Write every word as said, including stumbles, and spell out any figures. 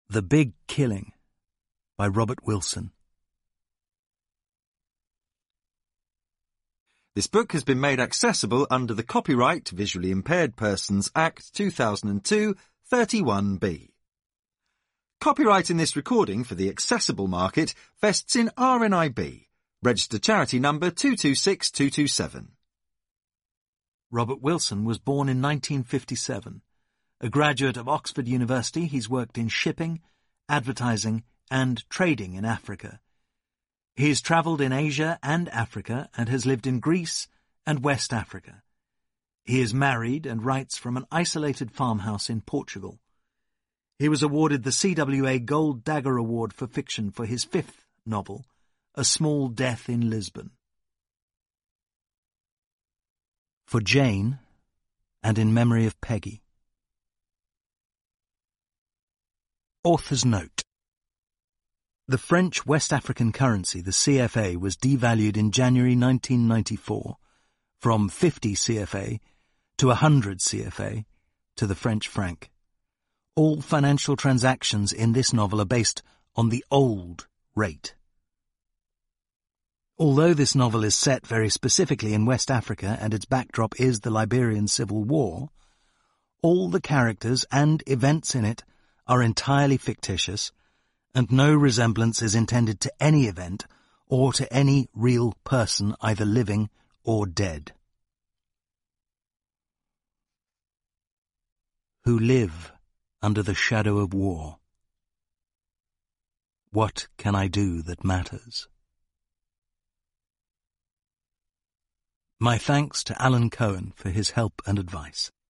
The Big Killing by Robert Wilson. This book has been made accessible under the Copyright Visually Impaired Persons Act two thousand two, thirty-one B. Copyright in this recording for the accessible market vests in R N I B, registered charity number two two six two two seven. Robert Wilson was born in nineteen fifty-seven. A graduate of Oxford University, he's worked in shipping, advertising and trading in Africa. He's travelled in Asia and Africa and has lived in Greece and West Africa. He is married and writes from an isolated farmhouse in Portugal. He was awarded the C W A Gold Dagger Award for Fiction for his fifth novel, A Small Death in Lisbon. For Jane, and in memory of Peggy. Author's note. The French West African currency, the C F A, was devalued in January nineteen ninety-four from fifty C F A to one hundred C F A to the French franc. All financial transactions in this novel are based on the old rate. Although this novel is set very specifically in West Africa and its backdrop is the Liberian Civil War, all the characters and events in it are entirely fictitious, and no resemblance is intended to any event or to any real person either living or dead. Who live under the shadow of war. What can I do that matters? My thanks to Alan Cohen for his help and advice.